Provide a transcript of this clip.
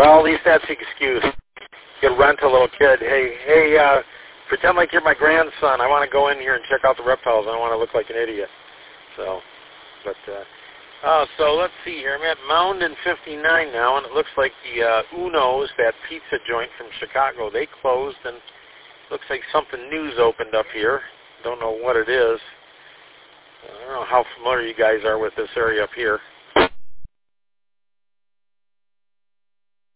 Well, at least that's the excuse. You rent a little kid. Hey, pretend like you're my grandson. I want to go in here and check out the reptiles. I don't want to look like an idiot. So, but, so let's see here. I'm at Mound and 59 now, and it looks like the Uno's, that pizza joint from Chicago, they closed, and looks like something new's opened up here. Don't know what it is. I don't know how familiar you guys are with this area up here.